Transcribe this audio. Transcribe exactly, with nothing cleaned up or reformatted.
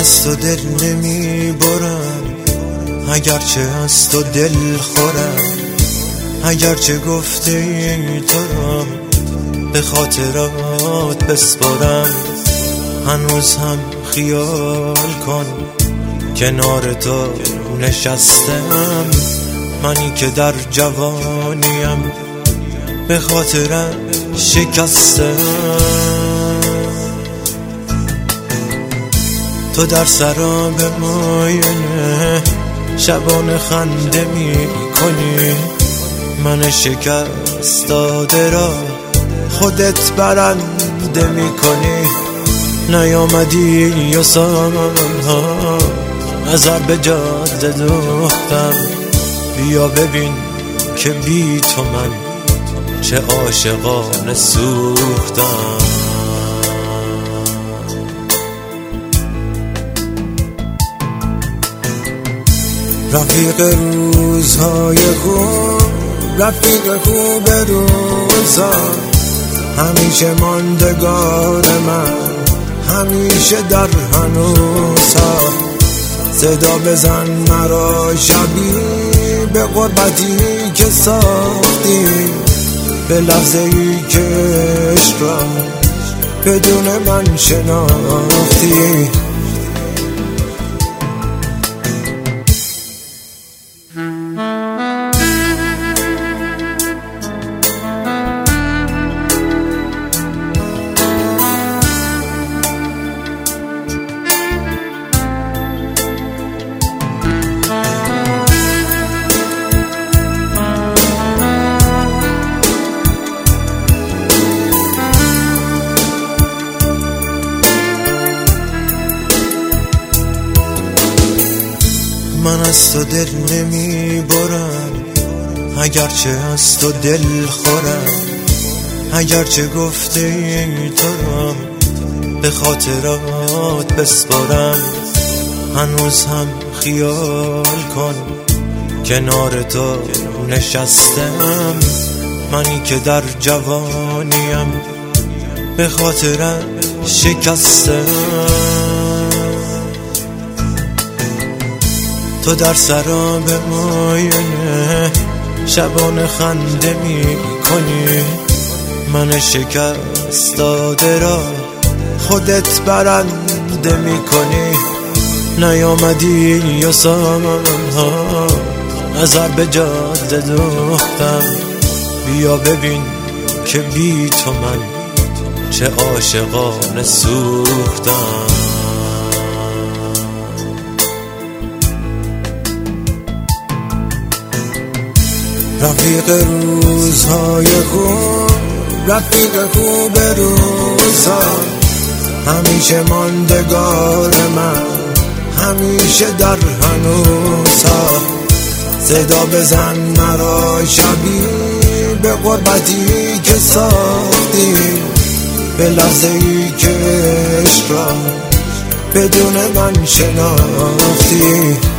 از تو دل نمی برم، اگرچه از تو دل خورم، اگرچه گفته ای تو را به خاطرات بسپارم. هنوز هم خیال کن کنار تو نشستم، منی که در جوانیم به خاطرم شکستم. تو در سراب ماینه شبانه خنده می کنی، من شکست داده را خودت برنده می کنی. نیامدی و سالها نظر به جاده دوختم، بیا ببین که بی تو من چه عاشقانه سوختم. رفیق روزهای خوب، رفیق خوب روزا، همیشه ماندگار من، همیشه در هنوزها. صدا بزن مرا شبی به غربتی که ساختی، به لحظه ای که عشق را بدون من شناختی. من از تو دل نمی برم، اگرچه از تو دل خورم، اگرچه گفته ای تو را به خاطرات بسپارم. هنوز هم خیال کن کنار تو نشستم، منی که در جوانیم به خاطرم شکستم. تو در سراب ماینه شبانه خنده می کنی، من شکست داده را خودت برنده می کنی. نیامدی و سالها نظر به جاده دوختم، بیا ببین که بی تو من چه عاشقانه سوختم. رفیق روزهای خوب، رفیق خوب روزا، همیشه ماندگار من، همیشه در هنوزها. صدا بزن مرا شبی به غربتی که ساختی، به لحظه ای که عشق را بدون من شناختی.